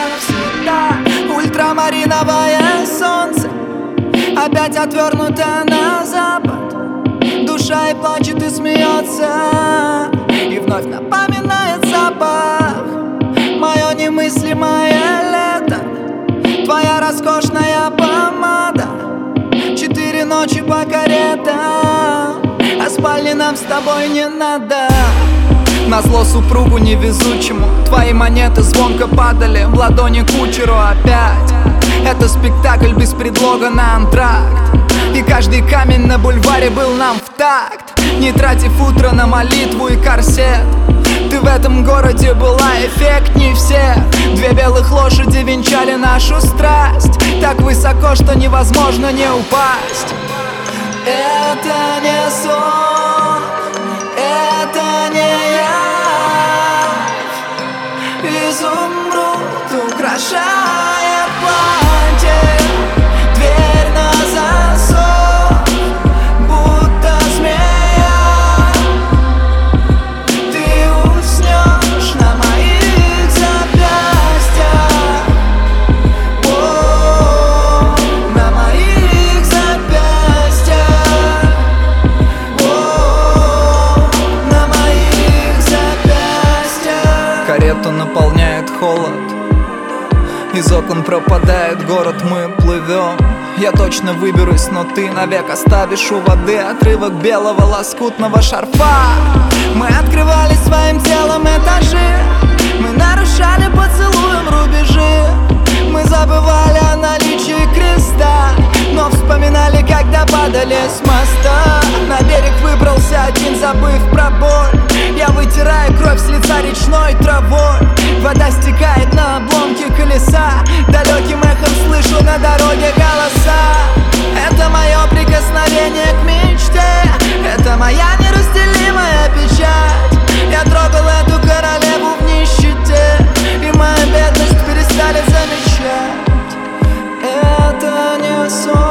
навсегда. Ультрамариновое солнце опять отвернуто на запад. Душа и плачет, и смеется, и вновь напоминает запах. Мое немыслимое лето, твоя роскошная помада. 4 ночи по каретам, а спальни нам с тобой не надо. Назло супругу невезучему твои монеты звонко падали в ладони кучеру опять. Это спектакль без предлога на антракт, и каждый камень на бульваре был нам в такт. Не тратив утро на молитву и корсет, ты в этом городе была эффектней всех. 2 белых лошади венчали нашу страсть так высоко, что невозможно не упасть. Это не сон, это не я. Изумруд украшает платье, дверь на засов, будто змея. Ты уснешь на моих запястьях, о, на моих запястьях, о, на моих запястьях. Карету наполняет холод, из окон пропадает город, мы плывем. Я точно выберусь, но ты навек оставишь у воды отрывок белого лоскутного шарфа. Мы открывали своим телом этажи, мы нарушали поцелуем рубежи. Мы забывали о наличии креста, но вспоминали, когда падали с моста. На берег выбрался один, забыв про боль. Я вытираю кровь с лица речной травой. Вода стекает на обломки колеса, далеким эхом слышу на дороге голоса. Это мое прикосновение к мечте, это моя неразделимая печать. Я трогал эту королеву в нищете, и мою бедность перестали замечать. Это не сон.